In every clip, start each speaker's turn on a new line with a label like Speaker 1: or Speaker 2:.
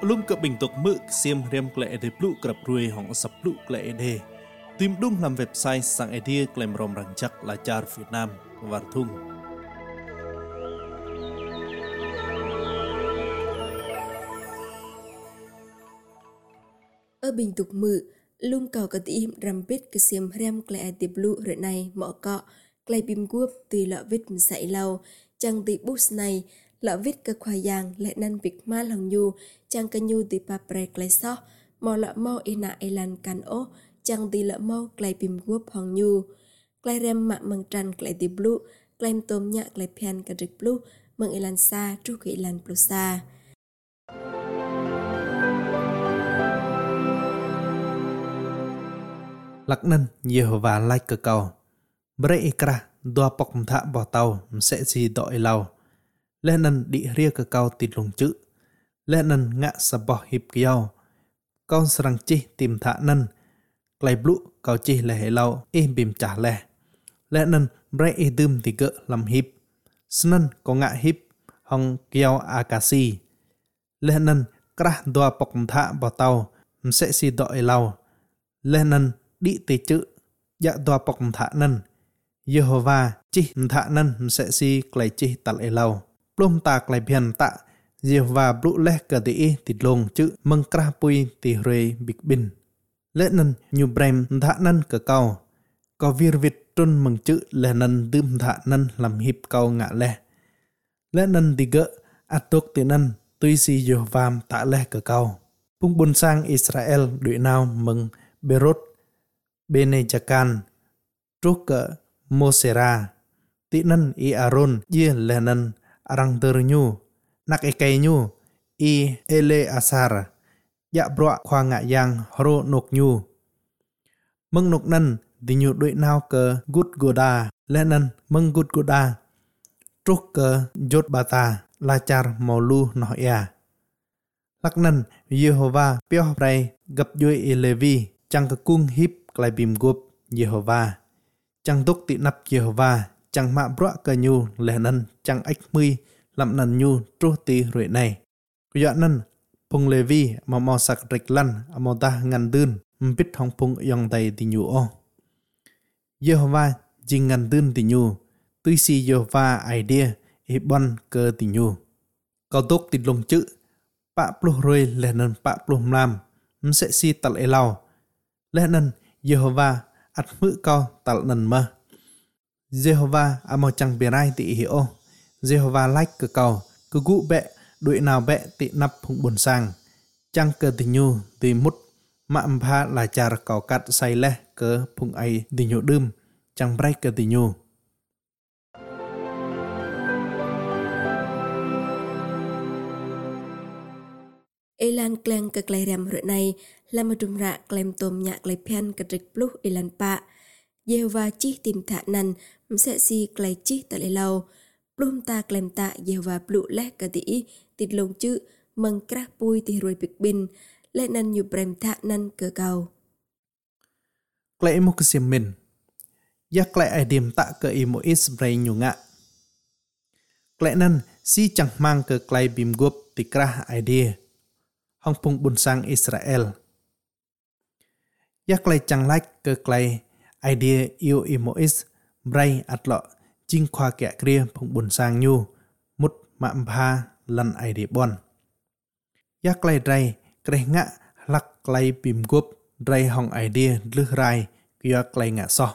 Speaker 1: Lung cập bình tục mự xiêm rem klệ để plu cập ruồi hỏng sập plu klệ đề. Tìm đúng làm website sang idea klem rom răng chắc là char Việt Nam và thung.
Speaker 2: Ở bình tục mự, lung cầu cái tim rằm biết cái xiêm rem klệ để plu rồi này mọ cọ, klệ bìm guốc từ lọ vít sậy lâu, chẳng từ bút này lọ vít cái khoai giang lại năn việc ma lòng nhu, chẳng cái nhu từ papre klệ so, mò lọ mau ina elan can ô, chẳng từ lọ mau klệ bìm guốc hong nhu, klệ rem mạ măng tràn klệ để plu, klệ tôm nhạ klệ pian cái rịch plu, măng elan sa tru cái elan plu sa.
Speaker 1: Lạc nân Yehovah like cơ cầu. Bre ikra doa pok mtha bỏ tàu sẽ gì dọi lau. Lê nân đi ria cơ cầu tịt lùng chữ. Lê nân ngạ sa bỏ hiệp kiao. Con sarang chi tìm thạ nân. Klay blu cầu chi lệ hệ lau im bìm trả lệ. Lê nân bre y đâm thì gỡ làm hiệp. Snân có ngạ hiệp hong kiao akasi. Lê nân kra doa pok mtha bỏ tàu sẽ gì dọi lau. Lê nân đi tê chữ dạ doa pok thạ nân Yehovah chi thạ nân sẽ si klay chi tal e lau plum ta klay bian ta Yehovah blu leh ka ti tịt lông chữ măng kra pui ti re big bin lệ nân nhu brem thạ nân ka cao có vir việt trôn mừng chữ lệ nân đâm thạ nân làm hiệp cao ngạ lệ nân ti gỡ atok ti nân tuy si Yehovah ta leh ka cao pung bun sang Israel đuổi nào mừng Berot Bene Jacan trúc cỡ Mosera tị nân y Aaron ye lê nân arang tơ nhu nak e cây nhu y Eleazar dạ broa khoa ngạ yang horo nục nhu mừng nục nân thì nhu đuổi nào cỡ Gud Goda lê nân mừng Gud Goda trúc cỡ Jot Bata la char molu noya lắc nân Yehovah peo pray gặp duy e Levi chẳng có cung hiếp klay bìm gup Yehovah chẳng túc tị nắp Yehovah chẳng mạ broa cờ nhu lẻ nân chẳng ách mươi làm nần nhu tru tì ruệ này dọa nân pung Levi mà mò sạc rịch lăn mò ta ngăn đơn mbít hong pung yong tay tì nhu o Yehovah jing ngăn đơn tì nhu tuy si Yehovah idea e bon cơ tì nhu cao túc tị lông chữ bạ plu ruệ lẻ nân bạ plu lam sẽ si tal e lau lẽ nân Yehovah ắt mự cao tal nân mơ Yehovah amo chẳng bề rai tị hiểu Yehovah like cơ cầu cơ gụ bẹ đuổi nào bẹ tị nắp hùng buồn sang chẳng cơ tình nhu tị mút mạm pha là char cầu cắt say lẽ cơ phùng ai tình nhu đơm chẳng break cơ tình nhu
Speaker 2: Elan klang ke klay ram rồi này là một trùng rạ klem tôm nhạc klay pian ke trịch plu elan pa Yehovah chi tìm thạ năn sẽ si klay chi ta lê lau plum ta klem ta Yehovah plu leh ke ti tịt lông chữ măng krak pui ti ruồi big bin lệ năn nhu brem thạ năn cơ cầu
Speaker 1: klay mo ke sim min ya klay ai dim ta ke imo Israel nhu ngạ klay năn si chẳng mang ke klay bim gup ti kra idea hong pung bun sang Israel. Yak lay chẳng like cơ klay idea yêu imois bray at lọ chinh khoa kẻ kia pung bun sang nhu mút mạm pha lần idea bon. Yak lay ray kre ngạ lak lay bim gup ray hong idea lư rai kia klay ngạ so.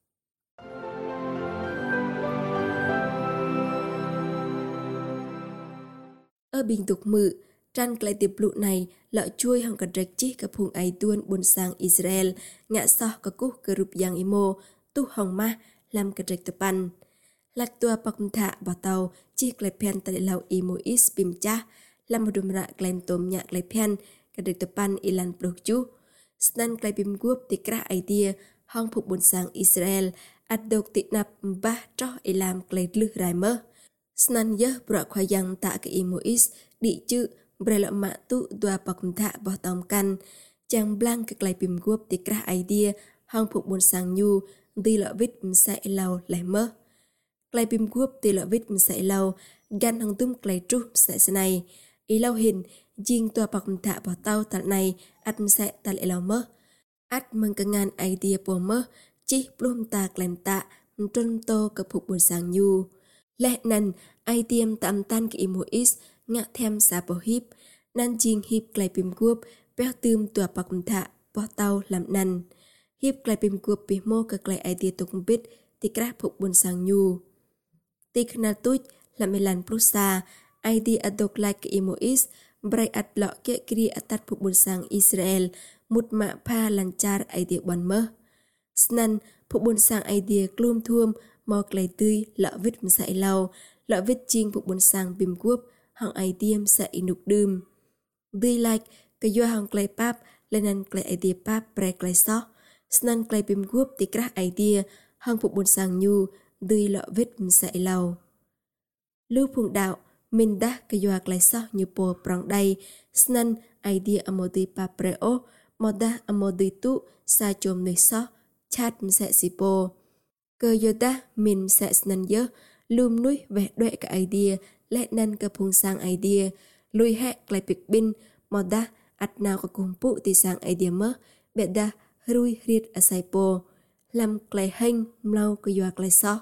Speaker 2: Ở bình tục mự trăn klay tiệp lụ này lọ chui hong cả rạch chi cả phùng ai tuôn buôn sang Israel ngạ so cả cú cơ rụp giang imo tu hong ma làm cả rạch tập ăn lạc tua bọc thạ bỏ tàu chi klay pen tại lầu imo is bim cha làm một đùm rạ klay tôm nhạc klay pen cả rạch tập ăn ilan blok chu snan klay bim guop ti kra idea hong phục buôn sang Israel ad dok ti nap ba cho ilam klay lư rai mơ snan yeh bro khoai yang tạ cái imo is đi chữ bre lọ mạ tu doa bọc thạ bỏ tòng căn chàng blanc cái klay bim guop ti kra idea hong phục buôn sang nhu đi lọ vít sẽ lau lại mơ klay bim guop ti lọ vít sẽ lau gan hong tum klay tru sẽ này ý lau hình riêng tua bọc thạ bỏ tàu tại này ăn sẽ tại lại lau mơ ắt mừng cả ngàn idea bỏ mơ chỉ plum ta klen tạ trôn tô cập phục buồn sáng nhu lẽ nần idea tạm tan cái imois ngạ thêm xa bỏ hiếp nan chiên hiếp clay pim guop béo tươm tua bọc thạ bỏ tàu làm nần hiếp clay pim guop bị mô cả clay idea tục biết thì các phục buồn sáng nhu tik na tuj làm melan plusa idea adok like imois bray at lọ kệ kiri atat phục buồn sáng Israel một mạ pa lancar idea bon mơ snan phục buồn sáng idea klum thuom mò clay tươi lọ vít sải lau lọ vít chiên phục buồn sáng bim guop hong idea sải nục đơm tươi like cái doa hong clay pap lenan clay idea pap bray clay so snan clay bim guop thì các idea hong phục buồn sáng nhu tươi lọ vít sải lau lưu phùng đạo mình đã cái doa clay so như po prong đây snan idea amodi papreo moda amodi tu sa chom nơi so chat sẽ sipo cơ yoda mình sẽ snan dơ lùm nuôi vẻ đuệ cả idea lẽ nan cơ phùng sang idea lùi hẹ clay big bin moda at nào có cùng phụ thì sang idea mơ bẹ đa rui riết asaipo làm clay hanh mlau cái doa clay so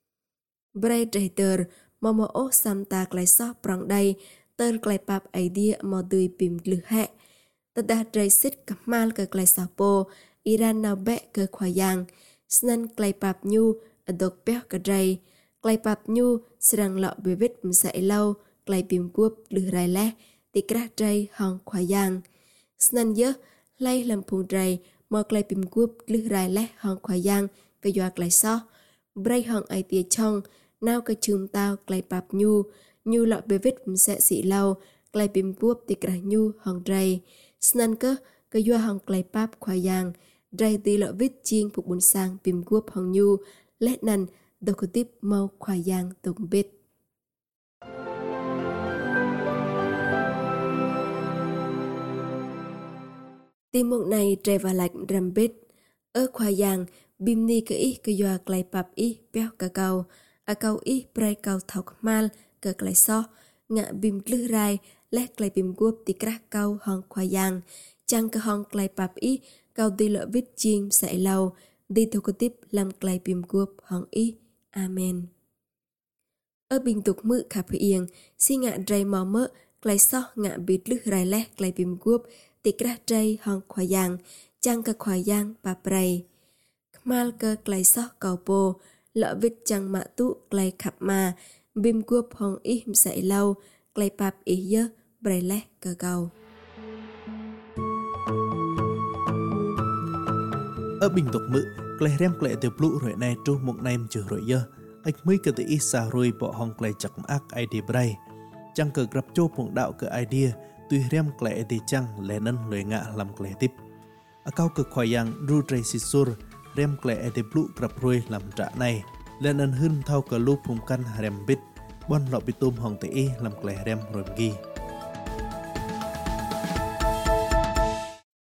Speaker 2: bray traitor momo o samta clay so prong đây tơ clay pap idea modui pim lư hẹ tada dray sit kamal ke clay sapo Iran nào bẹ ke khoyang snan clay pap nhu adok peh ke dray clay pap nhu serang lọ bevit msai lau clay pim guop lư rai le ti kra dray hong khoyang snan ye lay làm phung dray mo clay pim guop lư rai le hong khoyang ke yoa clay so bray hong ai tia chong nào cái chum tao clay pap nhu lọ bevit msai si lau clay pim guop ti kra nhu hong dray snan cơ cái doa hong clay pap khoyang dray ti lọ vít chiên phục buồn sang pim guop hong nhu lẽ nần đâu có tiếp mau khoyang tổng bít tim mộng này trề vào lạch rầm bít ở khoyang bim ni cái doa clay pap i béo cả cầu a cầu i pray cầu thọc mal cả clay so ngạ bim lư rai lẽ clay pim guop ti krak cầu hong khoyang chăng cái hong clay pap i cầu đi lỡ vít chiên sải lau đi theo cái tiếp làm clay pim guop hong i amen ở bình tục mự khả phiền si ngạ dray mò mỡ clay so ngạ bít lư rai lẽ clay pim guop ti krak dray hong khoyang chăng cái khoyang pa pray mal cơ clay so cầu po lỡ vít chăng mạ tụ clay khap ma bim guop hong i sải lau clay pap i dơ bray lẽ cơ cầu
Speaker 1: ở bình tục mự clay rem clay từ blue rồi này tru một nem chữ rồi dơ ách mới cái tự ít xa rồi bỏ hong clay chặt ác idea bray chẳng cờ gặp châu phụng đạo cái idea tuy rem clay thì chẳng lẽ nâng lời ngạ làm clay tiếp ở cao cực khoai yang ru tray sisur rem clay thì blue gặp rồi làm trả này lẽ nâng hơn thao cờ lu phụng căn rem bít bon lọ bị tôm hong tự làm clay rem rồi ghi